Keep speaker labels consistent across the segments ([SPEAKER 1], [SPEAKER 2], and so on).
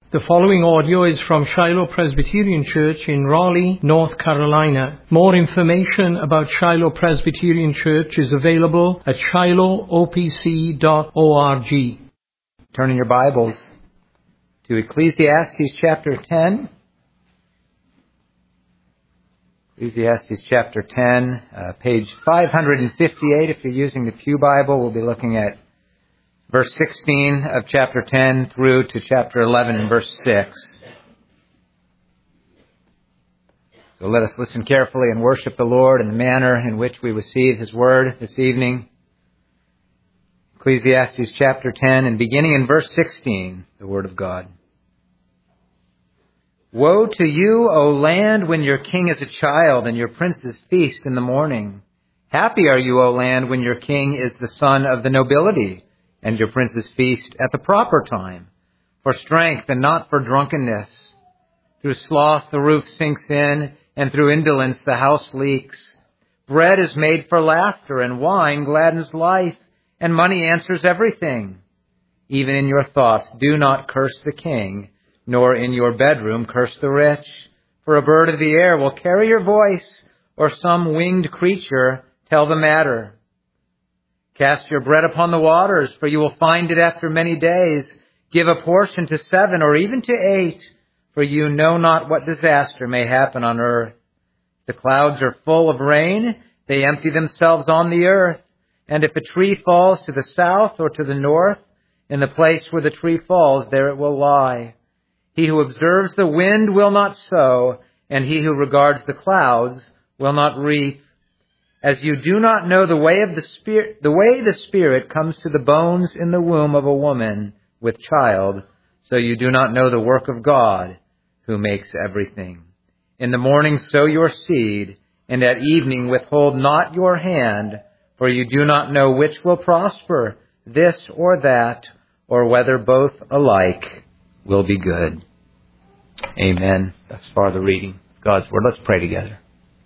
[SPEAKER 1] The following audio is from Shiloh Presbyterian Church in Raleigh, North Carolina. More information about Shiloh Presbyterian Church is available at shilohopc.org.
[SPEAKER 2] Turn in your Bibles to Ecclesiastes chapter 10. Ecclesiastes chapter 10, page 558. If you're using the Pew Bible, we'll be looking at verse 16 of chapter 10 through to chapter 11 and verse 6. So let us listen carefully and worship the Lord in the manner in which we receive His Word this evening. Ecclesiastes chapter 10, and beginning in verse 16, the Word of God. Woe to you, O land, when your king is a child and your princes feast in the morning. Happy are you, O land, when your king is the son of the nobility, and your princes feast at the proper time, for strength and not for drunkenness. Through sloth the roof sinks in, and through indolence the house leaks. Bread is made for laughter, and wine gladdens life, and money answers everything. Even in your thoughts do not curse the king, nor in your bedroom curse the rich. For a bird of the air will carry your voice, or some winged creature tell the matter. Cast your bread upon the waters, for you will find it after many days. Give a portion to 7 or even to 8, for you know not what disaster may happen on earth. The clouds are full of rain, they empty themselves on the earth. And if a tree falls to the south or to the north, in the place where the tree falls, there it will lie. He who observes the wind will not sow, and he who regards the clouds will not reap. As you do not know the way of the Spirit comes to the bones in the womb of a woman with child, so you do not know the work of God, who makes everything. In the morning sow your seed, and at evening withhold not your hand, for you do not know which will prosper, this or that, or whether both alike will be good. Amen. Thus far the reading of God's Word. Let's pray together.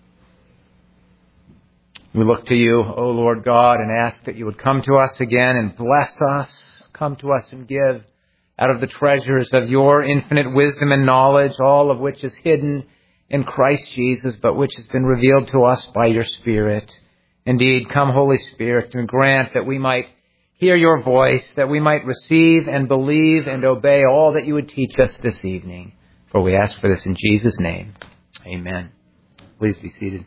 [SPEAKER 2] We look to you, O Lord God, and ask that you would come to us again and bless us. Come to us and give out of the treasures of your infinite wisdom and knowledge, all of which is hidden in Christ Jesus, but which has been revealed to us by your Spirit. Indeed, come, Holy Spirit, and grant that we might hear your voice, that we might receive and believe and obey all that you would teach us this evening. For we ask for this in Jesus' name. Amen. Please be seated.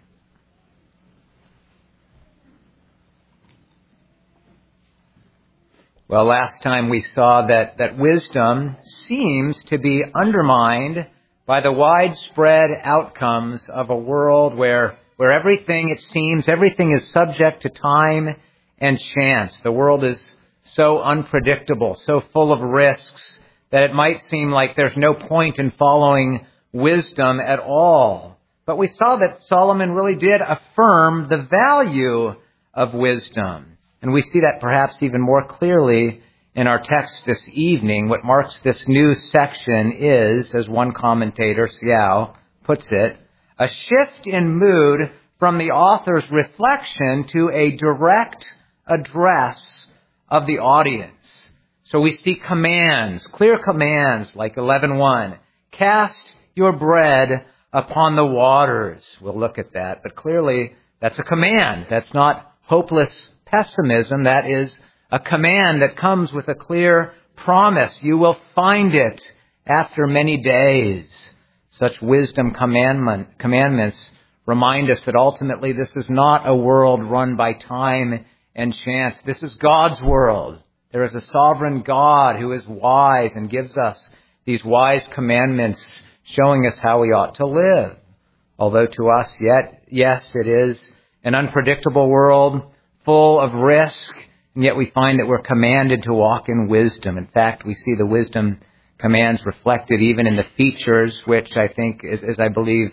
[SPEAKER 2] Well, last time we saw that wisdom seems to be undermined by the widespread outcomes of a world where everything, it seems, everything is subject to time and chance. The world is so unpredictable, so full of risks, that it might seem like there's no point in following wisdom at all. But we saw that Solomon really did affirm the value of wisdom. And we see that perhaps even more clearly in our text this evening. What marks this new section is, as one commentator, Xiao, puts it, a shift in mood from the author's reflection to a direct address of the audience. So we see commands, clear commands like 11:1. Cast your bread upon the waters. We'll look at that. But clearly that's a command. That's not hopeless pessimism. That is a command that comes with a clear promise. You will find it after many days. Such wisdom commandments remind us that ultimately this is not a world run by time and chance. This is God's world. There is a sovereign God who is wise and gives us these wise commandments showing us how we ought to live. Although to us, yes, it is an unpredictable world full of risk, and yet we find that we're commanded to walk in wisdom. In fact, we see the wisdom commands reflected even in the features, which I think, as I believe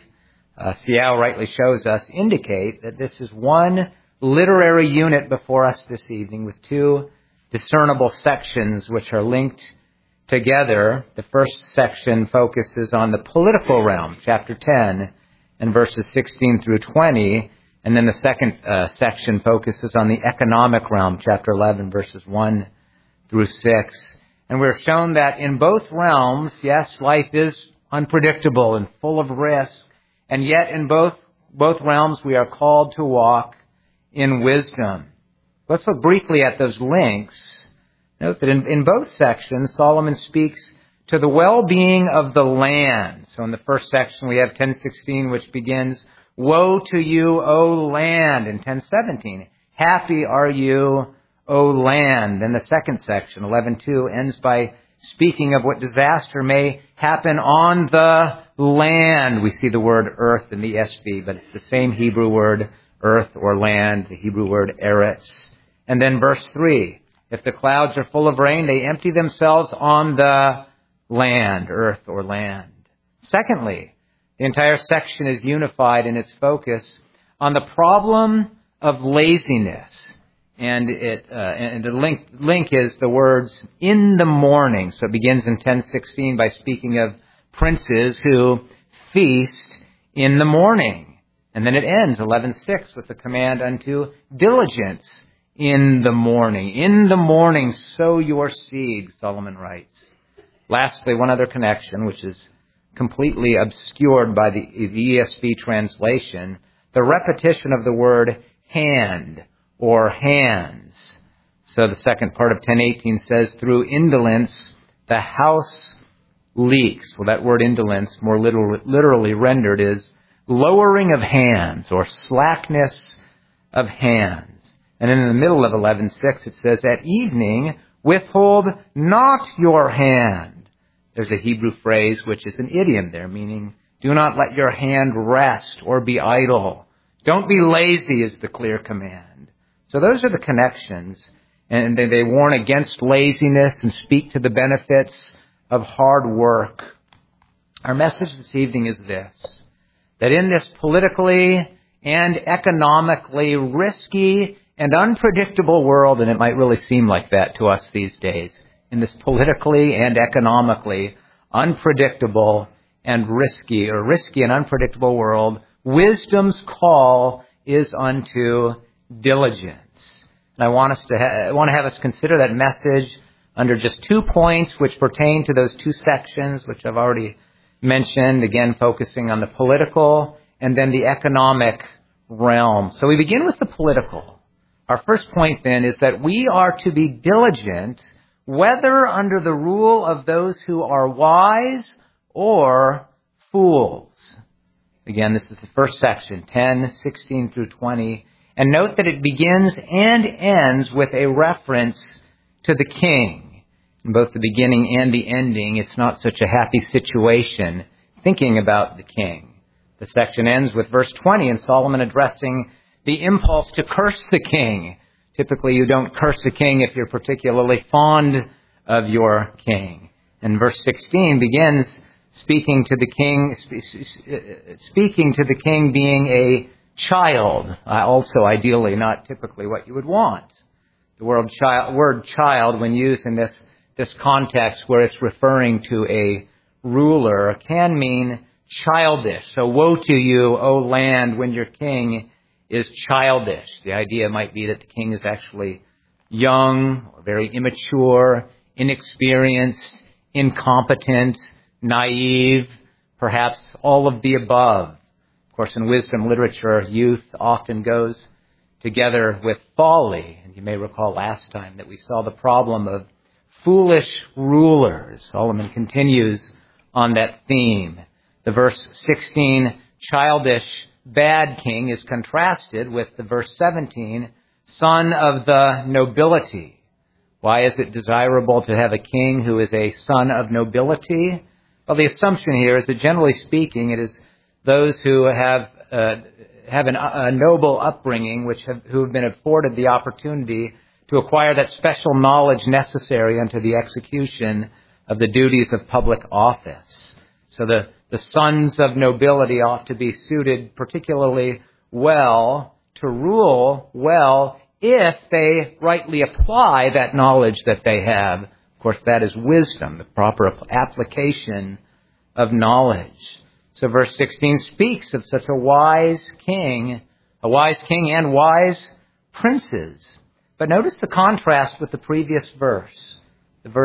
[SPEAKER 2] Xiao rightly shows us, indicate that this is one literary unit before us this evening with two discernible sections which are linked together. The first section focuses on the political realm, chapter 10, and verses 16 through 20, And then the second section focuses on the economic realm, chapter 11, verses 1 through 6. And we're shown that in both realms, yes, life is unpredictable and full of risk, and yet in both realms we are called to walk in wisdom. Let's look briefly at those links. Note that in both sections, Solomon speaks to the well-being of the land. So in the first section we have 10:16, which begins, "Woe to you, O land," in 10:17. "Happy are you, O land." Then the second section, 11:2, ends by speaking of what disaster may happen on the land. We see the word earth in the ESV, but it's the same Hebrew word, earth or land, the Hebrew word eretz. And then verse 3, "If the clouds are full of rain, they empty themselves on the land," earth or land. Secondly, the entire section is unified in its focus on the problem of laziness. And the link is the words "in the morning." So it begins in 10:16 by speaking of princes who feast in the morning. And then it ends, 11:6, with the command unto diligence in the morning. "In the morning sow your seed," Solomon writes. Lastly, one other connection, which is completely obscured by the ESV translation, the repetition of the word hand or hands. So the second part of 10:18 says, "Through indolence the house leaks." Well, that word indolence, more literally rendered, is lowering of hands or slackness of hands. And then in the middle of 11:6 it says, "At evening withhold not your hand." There's a Hebrew phrase which is an idiom there, meaning do not let your hand rest or be idle. Don't be lazy is the clear command. So those are the connections, and they warn against laziness and speak to the benefits of hard work. Our message this evening is this, that in this politically and economically risky and unpredictable world, and it might really seem like that to us these days, in this politically and economically unpredictable and risky and unpredictable world, wisdom's call is unto diligence. And I want to have us consider that message under just 2 points which pertain to those 2 sections which I've already mentioned, again focusing on the political and then the economic realm. So we begin with the political. Our first point then is that we are to be diligent whether under the rule of those who are wise or fools. Again, this is the first section, 10:16 through 20. And note that it begins and ends with a reference to the king. In both the beginning and the ending, it's not such a happy situation thinking about the king. The section ends with verse 20 and Solomon addressing the impulse to curse the king. Typically, you don't curse the king if you're particularly fond of your king. And verse 16 begins speaking to the king being a child, also ideally not typically what you would want. The word child, when used in this context where it's referring to a ruler, can mean childish. So woe to you, O land, when your king is childish. The idea might be that the king is actually young, or very immature, inexperienced, incompetent, naive, perhaps all of the above. Of course, in wisdom literature, youth often goes together with folly. And you may recall last time that we saw the problem of foolish rulers. Solomon continues on that theme. The verse 16, childish, bad king, is contrasted with the verse 17, son of the nobility. Why is it desirable to have a king who is a son of nobility? Well, the assumption here is that generally speaking, it is those who have a noble upbringing, who have been afforded the opportunity to acquire that special knowledge necessary unto the execution of the duties of public office. So the sons of nobility ought to be suited particularly well to rule well if they rightly apply that knowledge that they have. Of course, that is wisdom, the proper application of knowledge. So verse 16 speaks of such a wise king and wise princes. But notice the contrast with the previous verse. The verse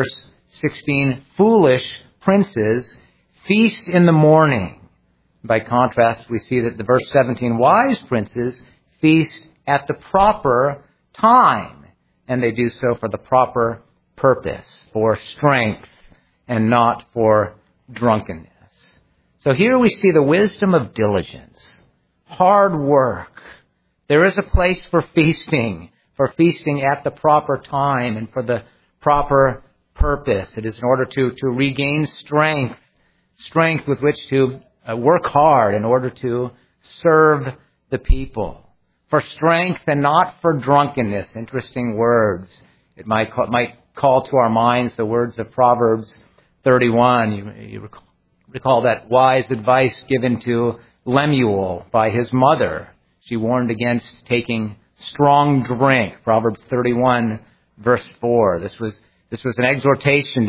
[SPEAKER 2] 16, foolish princes feast in the morning. By contrast, we see that the verse 17, wise princes feast at the proper time, and they do so for the proper purpose, for strength and not for drunkenness. So here we see the wisdom of diligence, hard work. There is a place for feasting at the proper time and for the proper purpose. It is in order to regain strength with which to work hard in order to serve the people. For strength and not for drunkenness. Interesting words. It might call to our minds the words of Proverbs 31. You recall that wise advice given to Lemuel by his mother. She warned against taking strong drink. Proverbs 31, verse 4. This was an exhortation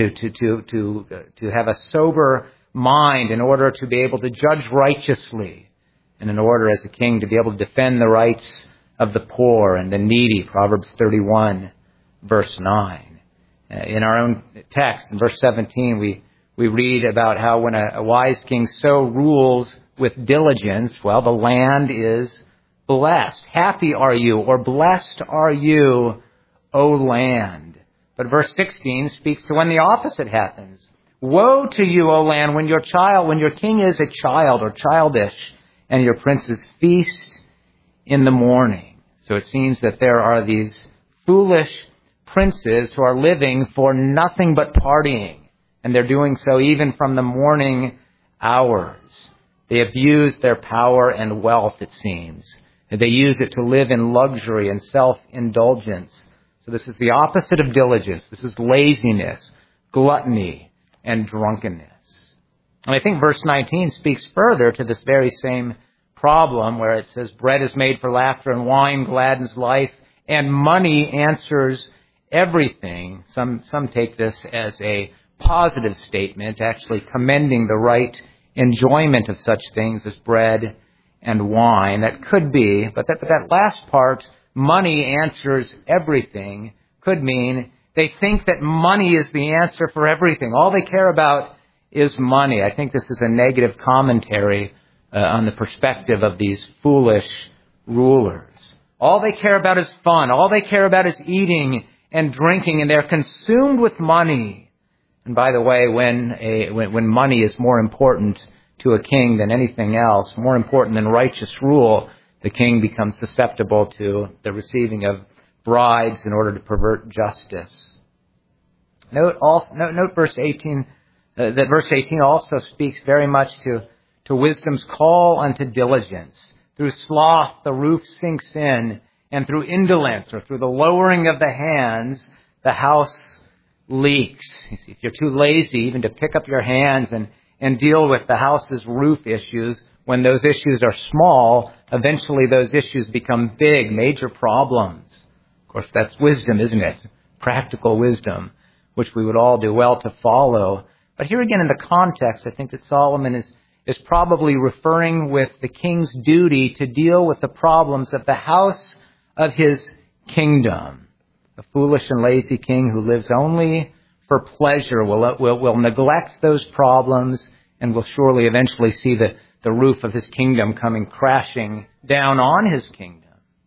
[SPEAKER 2] to have a sober mind in order to be able to judge righteously, and in order as a king to be able to defend the rights of the poor and the needy. Proverbs 31, verse 9. In our own text, in verse 17, we read about how when a wise king so rules with diligence, well, the land is blessed. Happy are you, or blessed are you, O land. But verse 16 speaks to when the opposite happens. Woe to you, O land, when your king is a child or childish, and your princes feast in the morning. So it seems that there are these foolish princes who are living for nothing but partying, and they're doing so even from the morning hours. They abuse their power and wealth, it seems. They use it to live in luxury and self-indulgence. So this is the opposite of diligence. This is laziness, gluttony, and drunkenness. And I think verse 19 speaks further to this very same problem where it says, bread is made for laughter and wine gladdens life, and money answers everything. Some take this as a positive statement, actually commending the right enjoyment of such things as bread and wine. That could be, but that last part, money answers everything, could mean they think that money is the answer for everything. All they care about is money. I think this is a negative commentary on the perspective of these foolish rulers. All they care about is fun. All they care about is eating and drinking, and they're consumed with money. And by the way, when money is more important to a king than anything else, more important than righteous rule, the king becomes susceptible to the receiving of bribes in order to pervert justice. Note verse 18, that verse 18 also speaks very much to wisdom's call unto diligence. Through sloth, the roof sinks in, and through indolence, or through the lowering of the hands, the house leaks. If you're too lazy even to pick up your hands and deal with the house's roof issues, when those issues are small, eventually those issues become big, major problems. Of course, that's wisdom, isn't it? Practical wisdom, which we would all do well to follow. But here again in the context, I think that Solomon is probably referring with the king's duty to deal with the problems of the house of his kingdom. A foolish and lazy king who lives only for pleasure will neglect those problems and will surely eventually see the roof of his kingdom coming crashing down on his kingdom.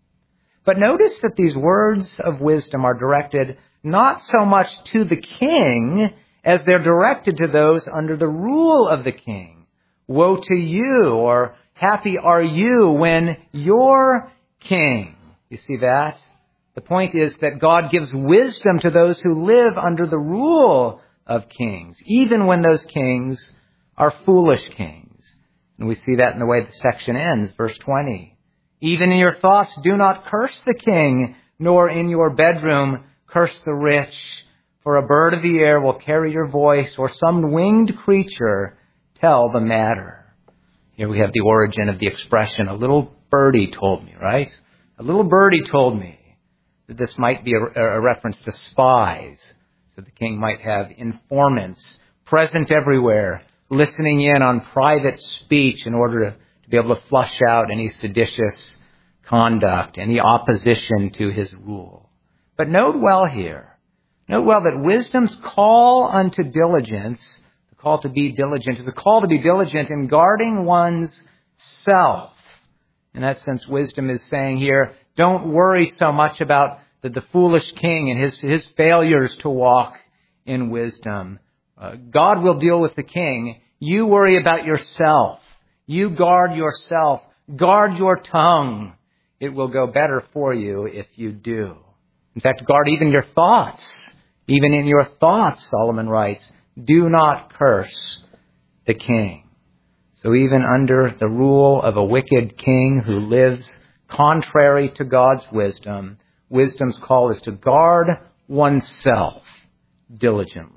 [SPEAKER 2] But notice that these words of wisdom are directed not so much to the king as they're directed to those under the rule of the king. Woe to you, or happy are you when you're king. You see that? The point is that God gives wisdom to those who live under the rule of kings, even when those kings are foolish kings. And we see that in the way the section ends, verse 20. Even in your thoughts, do not curse the king, nor in your bedroom curse the rich. For a bird of the air will carry your voice, or some winged creature tell the matter. Here we have the origin of the expression, a little birdie told me, right? A little birdie told me. That this might be a reference to spies. So the king might have informants present everywhere, listening in on private speech in order to be able to flush out any seditious conduct, any opposition to his rule. But note well here Note well that wisdom's call unto diligence, the call to be diligent, is a call to be diligent in guarding one's self. In that sense, wisdom is saying here, don't worry so much about the foolish king and his failures to walk in wisdom. God will deal with the king. You worry about yourself. You guard yourself. Guard your tongue. It will go better for you if you do. In fact, guard even your thoughts. Even in your thoughts, Solomon writes, do not curse the king. So even under the rule of a wicked king who lives contrary to God's wisdom, wisdom's call is to guard oneself diligently.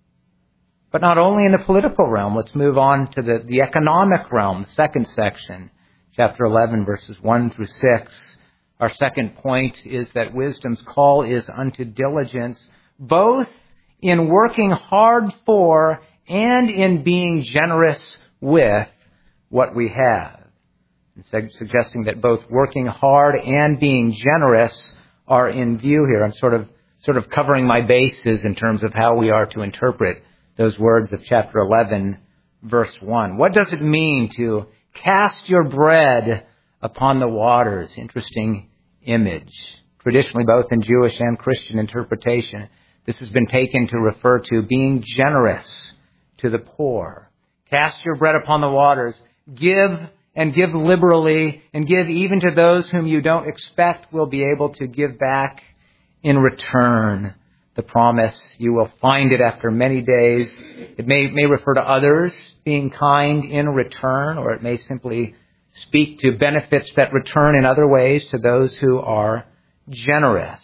[SPEAKER 2] But not only in the political realm. Let's move on to the economic realm, the second section, chapter 11, verses 1 through 6. Our second point is that wisdom's call is unto diligence, both in working hard for and in being generous with what we have. Suggesting that both working hard and being generous are in view here. I'm sort of covering my bases in terms of how we are to interpret those words of chapter 11, verse 1. What does it mean to cast your bread upon the waters? Interesting image. Traditionally, both in Jewish and Christian interpretation, this has been taken to refer to being generous to the poor. Cast your bread upon the waters. Give and give liberally, and give even to those whom you don't expect will be able to give back in return. The promise, you will find it after many days. It may refer to others being kind in return, or it may simply speak to benefits that return in other ways to those who are generous.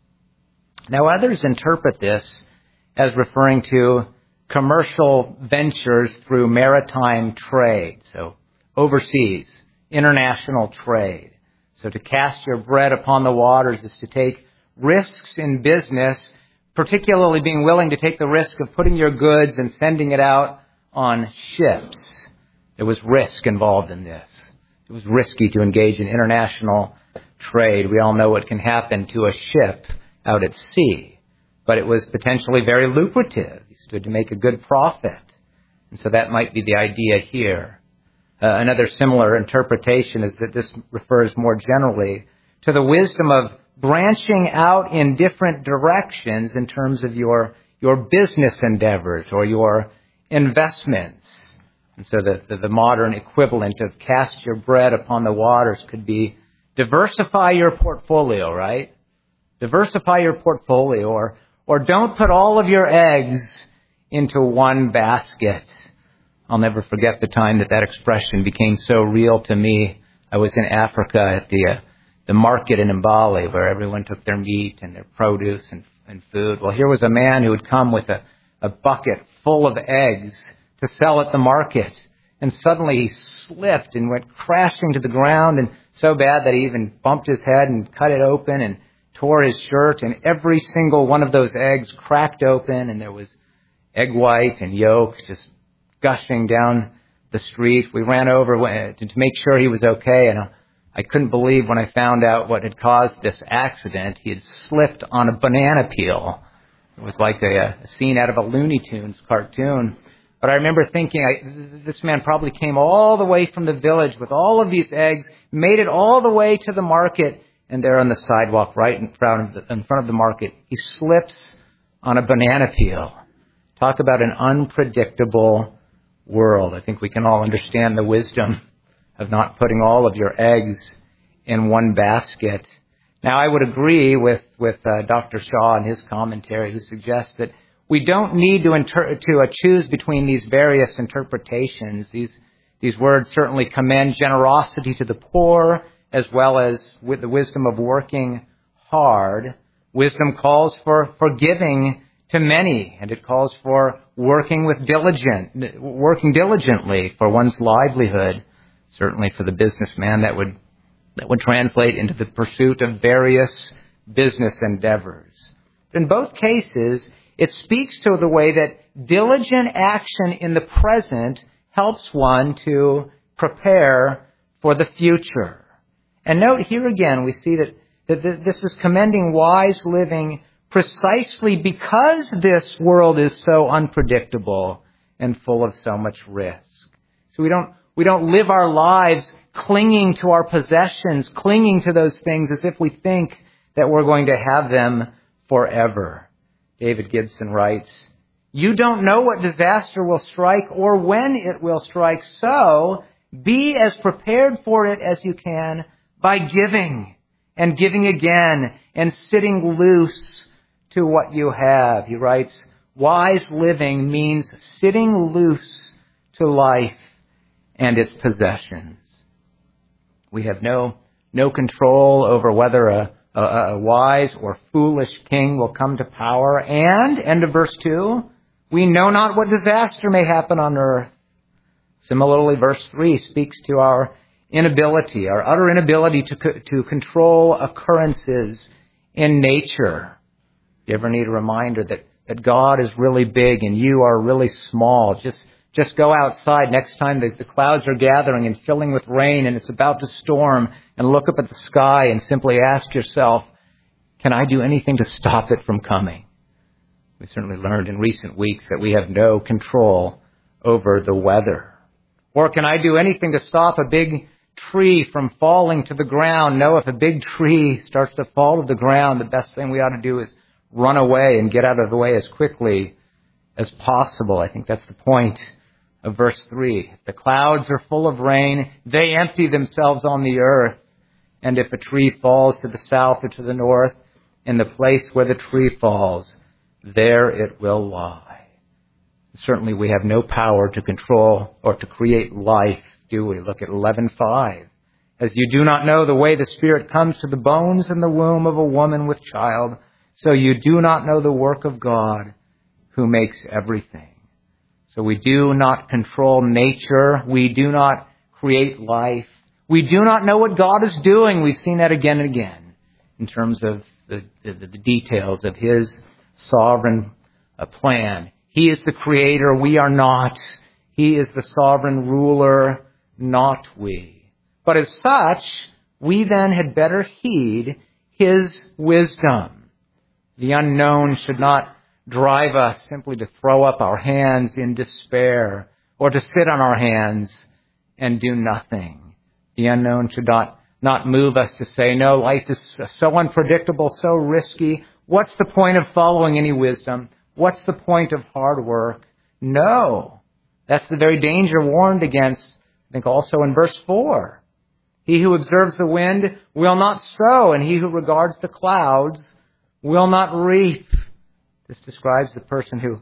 [SPEAKER 2] Now, others interpret this as referring to commercial ventures through maritime trade, so overseas, international trade. So to cast your bread upon the waters is to take risks in business, particularly being willing to take the risk of putting your goods and sending it out on ships. There was risk involved in this. It was risky to engage in international trade. We all know what can happen to a ship out at sea. But it was potentially very lucrative. You stood to make a good profit. And so that might be the idea here. Another similar interpretation is that this refers more generally to the wisdom of branching out in different directions in terms of your business endeavors or your investments. And so the modern equivalent of cast your bread upon the waters could be diversify your portfolio, right? Diversify your portfolio, or don't put all of your eggs into one basket. I'll never forget the time that expression became so real to me. I was in Africa at the market in Mbale, where everyone took their meat and their produce and food. Well, here was a man who had come with a bucket full of eggs to sell at the market. And suddenly he slipped and went crashing to the ground, and so bad that he even bumped his head and cut it open and tore his shirt, and every single one of those eggs cracked open, and there was egg white and yolk just gushing down the street. We ran over to make sure he was okay, and I couldn't believe when I found out what had caused this accident. He had slipped on a banana peel. It was like a scene out of a Looney Tunes cartoon. But I remember thinking, this man probably came all the way from the village with all of these eggs, made it all the way to the market, and there on the sidewalk right in front of the market, he slips on a banana peel. Talk about an unpredictable world. I think we can all understand the wisdom of not putting all of your eggs in one basket. Now, I would agree with Dr. Shaw in his commentary, who suggests that we don't need to choose between these various interpretations. These words certainly commend generosity to the poor, as well as with the wisdom of working hard. Wisdom calls for giving to many, and it calls for working diligently for one's livelihood. Certainly for the businessman, that would translate into the pursuit of various business endeavors. In both cases, it speaks to the way that diligent action in the present helps one to prepare for the future. And note here again, we see that this is commending wise living precisely because this world is so unpredictable and full of so much risk. So we don't live our lives clinging to our possessions, clinging to those things as if we think that we're going to have them forever. David Gibson writes, "You don't know what disaster will strike or when it will strike, so be as prepared for it as you can by giving and giving again and sitting loose to what you have." He writes, "Wise living means sitting loose to life and its possessions." We have no control over whether a wise or foolish king will come to power. And, end of verse 2, we know not what disaster may happen on earth. Similarly, verse 3 speaks to our inability, our utter inability to control occurrences in nature. You ever need a reminder that God is really big and you are really small? Just go outside next time the clouds are gathering and filling with rain and it's about to storm, and look up at the sky and simply ask yourself, can I do anything to stop it from coming? We certainly learned in recent weeks that we have no control over the weather. Or can I do anything to stop a big tree from falling to the ground? No, if a big tree starts to fall to the ground, the best thing we ought to do is run away and get out of the way as quickly as possible. I think that's the point of verse 3. The clouds are full of rain. They empty themselves on the earth. And if a tree falls to the south or to the north, in the place where the tree falls, there it will lie. Certainly we have no power to control or to create life, do we? Look at 11:5. As you do not know the way the Spirit comes to the bones in the womb of a woman with child, so you do not know the work of God who makes everything. So we do not control nature. We do not create life. We do not know what God is doing. We've seen that again and again in terms of the details of His sovereign plan. He is the creator. We are not. He is the sovereign ruler, not we. But as such, we then had better heed His wisdom. The unknown should not drive us simply to throw up our hands in despair or to sit on our hands and do nothing. The unknown should not move us to say, no, life is so unpredictable, so risky. What's the point of following any wisdom? What's the point of hard work? No. That's the very danger warned against, I think also in verse 4. He who observes the wind will not sow, and he who regards the clouds will not reap. This describes the person who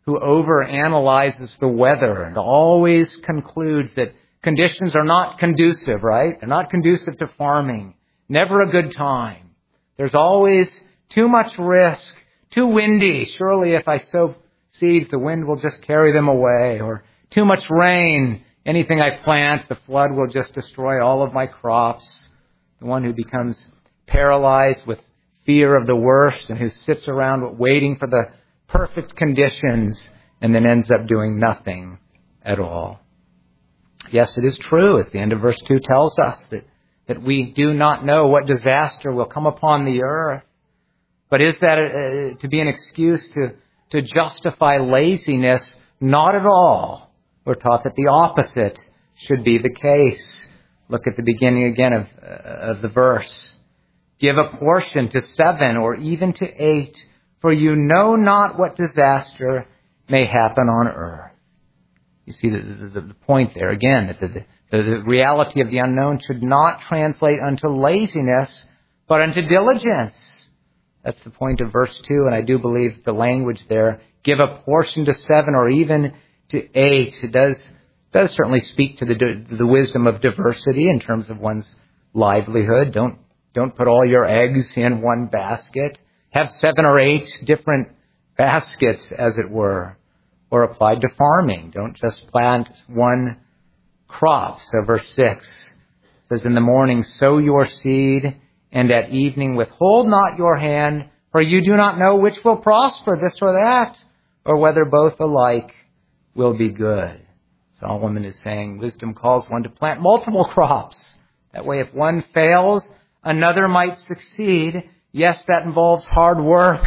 [SPEAKER 2] overanalyzes the weather and always concludes that conditions are not conducive, right? They're not conducive to farming. Never a good time. There's always too much risk, too windy. Surely if I sow seeds, the wind will just carry them away. Or too much rain. Anything I plant, the flood will just destroy all of my crops. The one who becomes paralyzed with fear of the worst and who sits around waiting for the perfect conditions and then ends up doing nothing at all. Yes, it is true, as the end of verse 2 tells us, that we do not know what disaster will come upon the earth. But is that to be an excuse to justify laziness? Not at all. We're taught that the opposite should be the case. Look at the beginning again of the verse. Give a portion to 7 or even to 8, for you know not what disaster may happen on earth. You see the point there again, that the reality of the unknown should not translate unto laziness, but unto diligence. That's the point of verse 2, and I do believe the language there, give a portion to 7 or even to 8. It does certainly speak to the wisdom of diversity in terms of one's livelihood. Don't put all your eggs in one basket. Have 7 or 8 different baskets, as it were, or applied to farming. Don't just plant one crop. So verse 6 says, in the morning sow your seed, and at evening withhold not your hand, for you do not know which will prosper, this or that, or whether both alike will be good. Solomon is saying wisdom calls one to plant multiple crops. That way if one fails, another might succeed. Yes, that involves hard work.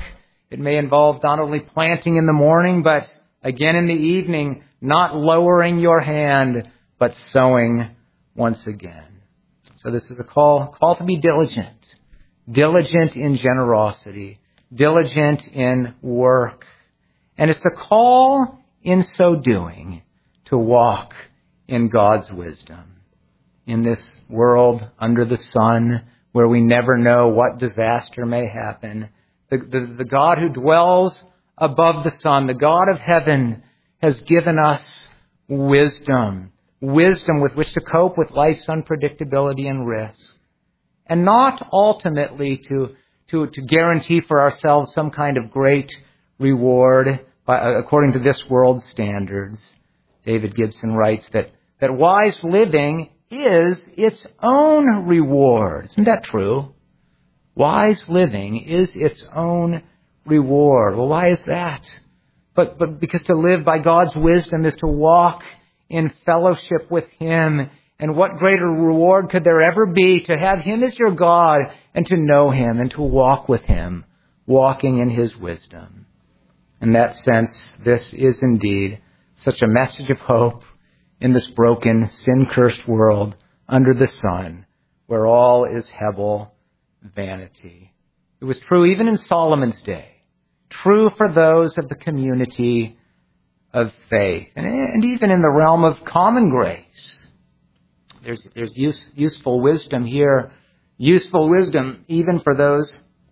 [SPEAKER 2] It may involve not only planting in the morning, but again in the evening, not lowering your hand, but sowing once again. So this is a call to be diligent. Diligent in generosity. Diligent in work. And it's a call in so doing to walk in God's wisdom. In this world under the sun, where we never know what disaster may happen, the God who dwells above the sun, the God of heaven, has given us wisdom. Wisdom with which to cope with life's unpredictability and risk. And not ultimately to guarantee for ourselves some kind of great reward according to this world's standards. David Gibson writes that wise living is its own reward. Isn't that true? Wise living is its own reward. Well, why is that? But because to live by God's wisdom is to walk in fellowship with Him. And what greater reward could there ever be to have Him as your God and to know Him and to walk with Him, walking in His wisdom. In that sense, this is indeed such a message of hope in this broken, sin-cursed world under the sun, where all is Hebel, vanity. It was true even in Solomon's day, true for those of the community of faith, and even in the realm of common grace. There's useful wisdom here, useful wisdom even for those,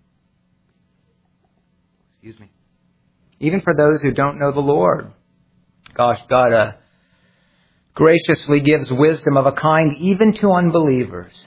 [SPEAKER 2] even for those who don't know the Lord. Gosh, God graciously gives wisdom of a kind even to unbelievers.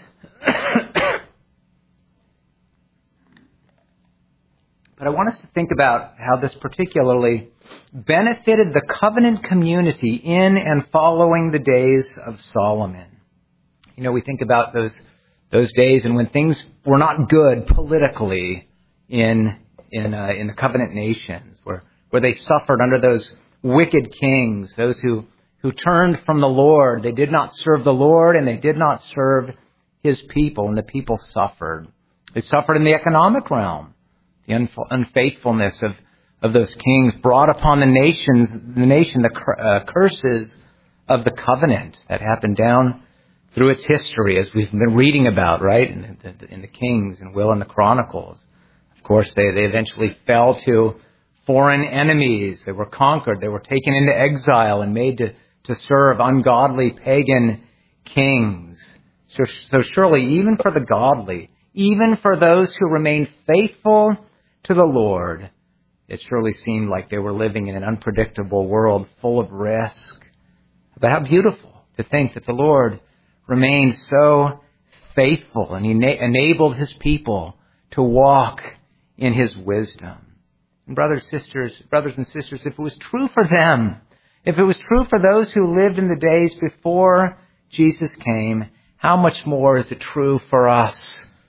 [SPEAKER 2] But I want us to think about how this particularly benefited the covenant community in and following the days of Solomon. You know, we think about those days and when things were not good politically in the covenant nations, where they suffered under those wicked kings, those who turned from the Lord. They did not serve the Lord and they did not serve His people, and the people suffered. They suffered in the economic realm. The unfaithfulness of those kings brought upon the nation the curses of the covenant that happened down through its history, as we've been reading about, right, in the Kings and Will and the Chronicles. Of course, they eventually fell to foreign enemies. They were conquered. They were taken into exile and made to serve ungodly pagan kings. So surely, even for the godly, even for those who remained faithful to the Lord, it surely seemed like they were living in an unpredictable world full of risk. But how beautiful to think that the Lord remained so faithful and He enabled His people to walk in His wisdom. And brothers and sisters, if it was true for them, if it was true for those who lived in the days before Jesus came, how much more is it true for us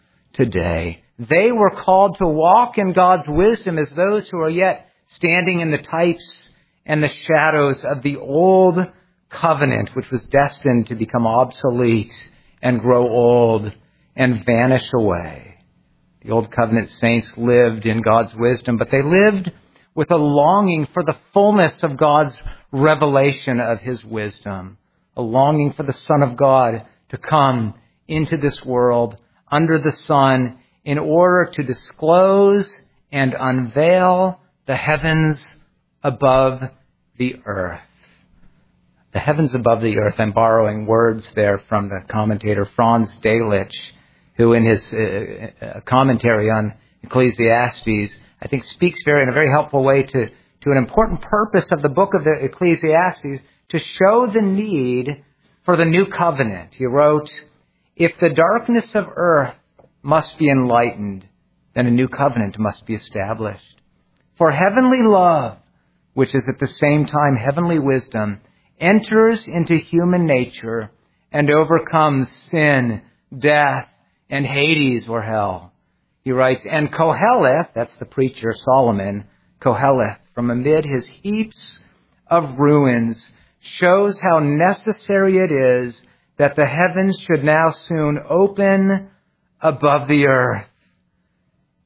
[SPEAKER 2] today? They were called to walk in God's wisdom as those who are yet standing in the types and the shadows of the old covenant, which was destined to become obsolete and grow old and vanish away. The old covenant saints lived in God's wisdom, but they lived with a longing for the fullness of God's revelation of His wisdom, a longing for the Son of God to come into this world under the sun in order to disclose and unveil the heavens above the earth. The heavens above the earth. I'm borrowing words there from the commentator Franz Delitzsch, who in his commentary on Ecclesiastes, I think speaks in a very helpful way to an important purpose of the book of the Ecclesiastes, to show the need for the new covenant. He wrote, "If the darkness of earth must be enlightened, then a new covenant must be established. For heavenly love, which is at the same time heavenly wisdom, enters into human nature and overcomes sin, death, and Hades or hell." He writes, "And Koheleth," that's the preacher Solomon, Koheleth, from amid his heaps of ruins, shows how necessary it is that the heavens should now soon open above the earth,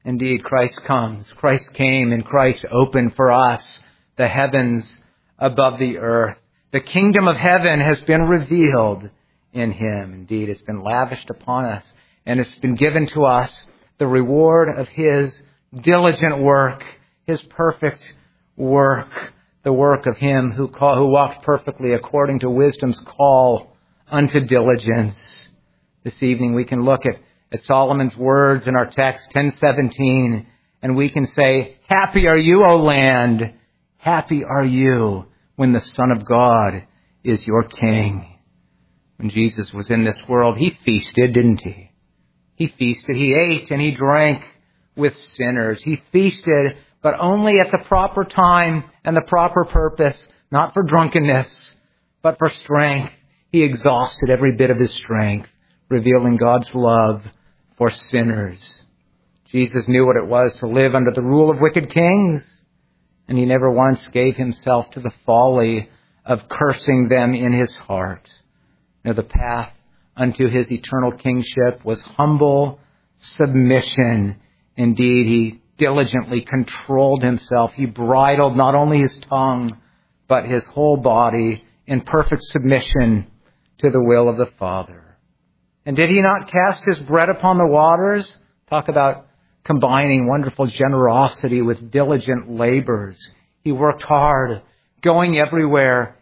[SPEAKER 2] Indeed, Christ comes. Christ came, and Christ opened for us the heavens above the earth. The kingdom of heaven has been revealed in him. Indeed, it's been lavished upon us, and it's been given to us the reward of his diligent work, his perfect work, the work of him who walked perfectly according to wisdom's call unto diligence. This evening we can look at Solomon's words in our text, 10:17, and we can say, "Happy are you, O land! Happy are you when the Son of God is your King." When Jesus was in this world, he feasted, didn't he? He feasted, he ate, and he drank with sinners. He feasted, but only at the proper time and the proper purpose, not for drunkenness, but for strength. He exhausted every bit of his strength, revealing God's love for sinners. Jesus knew what it was to live under the rule of wicked kings, and he never once gave himself to the folly of cursing them in his heart. No, the path unto his eternal kingship was humble submission. Indeed, he diligently controlled himself. He bridled not only his tongue, but his whole body in perfect submission to the will of the Father. And did he not cast his bread upon the waters? Talk about combining wonderful generosity with diligent labors. He worked hard, going everywhere,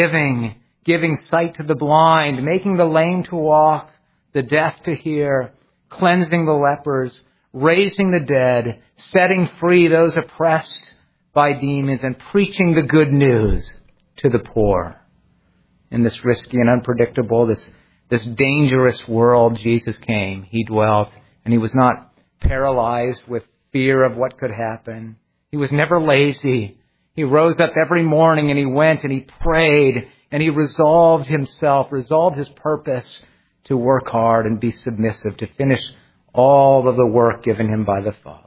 [SPEAKER 2] giving sight to the blind, making the lame to walk, the deaf to hear, cleansing the lepers, raising the dead, setting free those oppressed by demons, and preaching the good news to the poor. In this risky and unpredictable, this dangerous world, Jesus came. He dwelt, and he was not paralyzed with fear of what could happen. He was never lazy. He rose up every morning and he went and he prayed and he resolved his purpose to work hard and be submissive, to finish all of the work given him by the Father.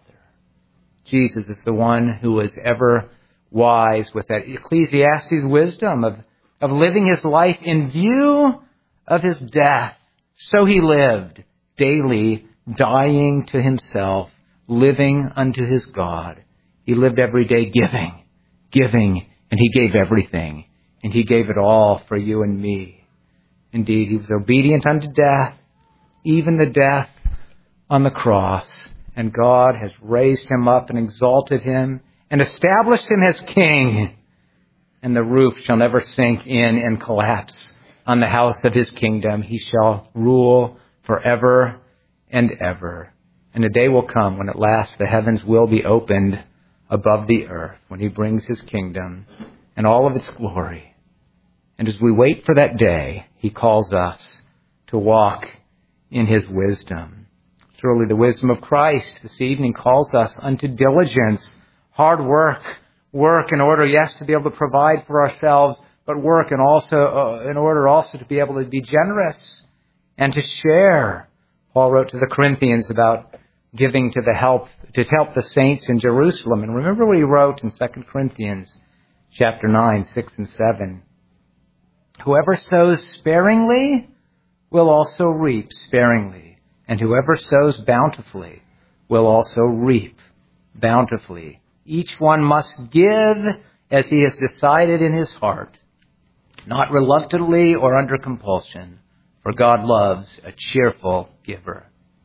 [SPEAKER 2] Jesus is the one who was ever wise with that Ecclesiastes wisdom of living his life in view of his death. So he lived daily, dying to himself, living unto his God. He lived every day giving, and he gave everything, and he gave it all for you and me. Indeed, he was obedient unto death, even the death on the cross, and God has raised him up and exalted him and established him as king, and the roof shall never sink in and collapse on the house of his kingdom. He shall rule forever and ever. And a day will come when at last the heavens will be opened above the earth, when he brings his kingdom and all of its glory. And as we wait for that day, he calls us to walk in his wisdom. Surely the wisdom of Christ this evening calls us unto diligence, hard work in order, yes, to be able to provide for ourselves, but work and also in order also to be able to be generous and to share. Paul wrote to the Corinthians about giving to help the saints in Jerusalem. And remember what he wrote in 2 Corinthians chapter 9, 6 and 7. Whoever sows sparingly will also reap sparingly, and whoever sows bountifully will also reap bountifully. Each one must give as he has decided in his heart, not reluctantly or under compulsion, for God loves a cheerful giver.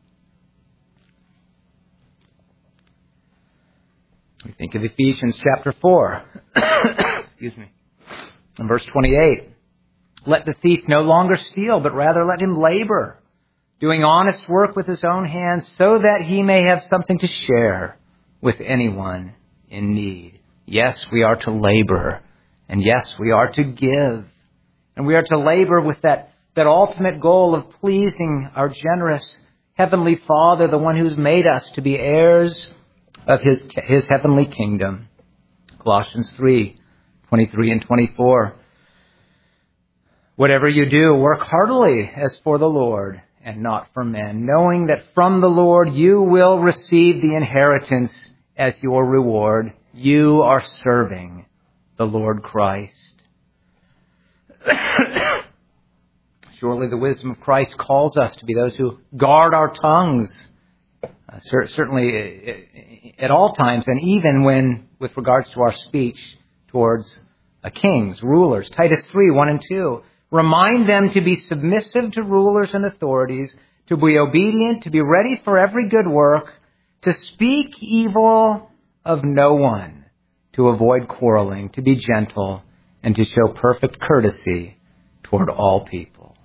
[SPEAKER 2] We think of Ephesians chapter 4, excuse me, in verse 28. Let the thief no longer steal, but rather let him labor, doing honest work with his own hands, so that he may have something to share with anyone in need. Yes, we are to labor, and yes, we are to give. And we are to labor with that ultimate goal of pleasing our generous Heavenly Father, the one who's made us to be heirs of his heavenly kingdom. Colossians 3, 23 and 24. Whatever you do, work heartily as for the Lord and not for men, knowing that from the Lord you will receive the inheritance as your reward. You are serving the Lord Christ. Surely the wisdom of Christ calls us to be those who guard our tongues certainly at all times, and even when, with regards to our speech towards kings, rulers. Titus 3, 1 and 2. Remind them to be submissive to rulers and authorities, to be obedient, to be ready for every good work, to speak evil of no one, to avoid quarreling, to be gentle, and to show perfect courtesy toward all people.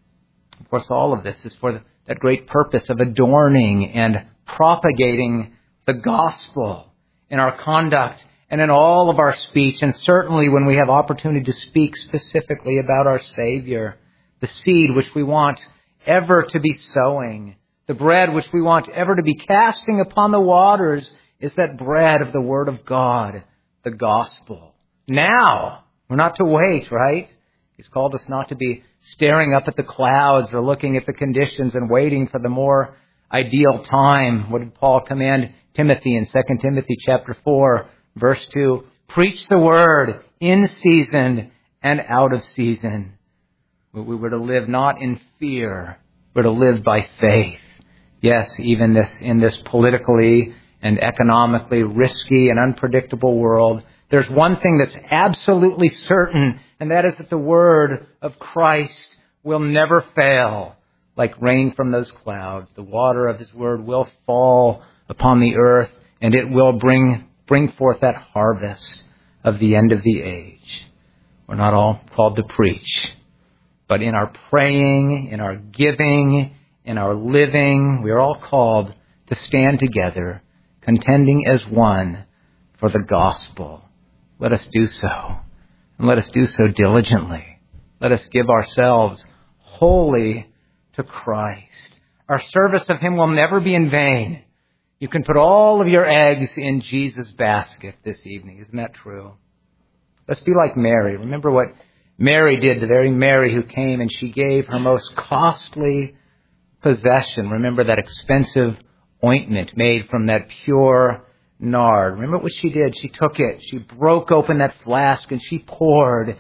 [SPEAKER 2] Of course, all of this is for that great purpose of adorning and propagating the gospel in our conduct and in all of our speech, and certainly when we have opportunity to speak specifically about our Savior, the seed which we want ever to be sowing, the bread which we want ever to be casting upon the waters, is that bread of the Word of God, the gospel. Now, we're not to wait, right? He's called us not to be staring up at the clouds or looking at the conditions and waiting for the more ideal time. What did Paul command Timothy in 2 Timothy chapter 4, verse 2? Preach the word in season and out of season. We were to live not in fear, we're to live by faith. Yes, even in this politically and economically risky and unpredictable world, there's one thing that's absolutely certain, and that is that the word of Christ will never fail. Like rain from those clouds, the water of His word will fall upon the earth, and it will bring forth that harvest of the end of the age. We're not all called to preach, but in our praying, in our giving, in our living, we are all called to stand together, contending as one for the gospel. Let us do so, and let us do so diligently. Let us give ourselves wholly to Christ. Our service of Him will never be in vain. You can put all of your eggs in Jesus' basket this evening. Isn't that true? Let's be like Mary. Remember what Mary did, the very Mary who came and she gave her most costly possession. Remember that expensive ointment made from that pure nard. Remember what she did? She took it. She broke open that flask and she poured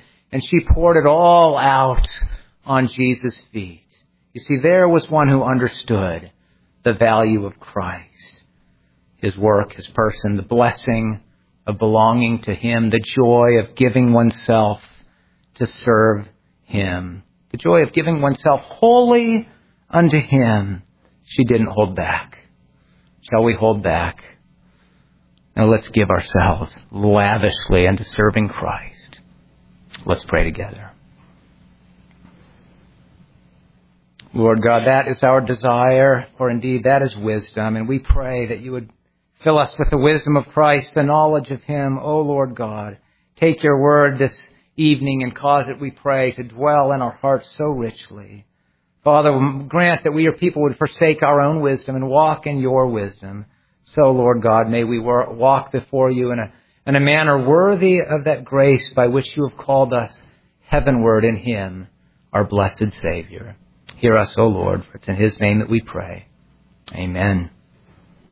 [SPEAKER 2] it all out on Jesus' feet. You see, there was one who understood the value of Christ, His work, His person, the blessing of belonging to Him, the joy of giving oneself to serve Him, the joy of giving oneself wholly unto Him. She didn't hold back. Shall we hold back? Now let's give ourselves lavishly unto serving Christ. Let's pray together. Lord God, that is our desire, for indeed that is wisdom, and we pray that You would fill us with the wisdom of Christ, the knowledge of Him. O Lord God, take Your word this evening and cause it, we pray, to dwell in our hearts so richly. Father, grant that we, Your people, would forsake our own wisdom and walk in Your wisdom. So, Lord God, may we walk before You in a manner worthy of that grace by which You have called us heavenward in Him, our blessed Savior. Hear us, O Lord, for it's in His name that we pray. Amen.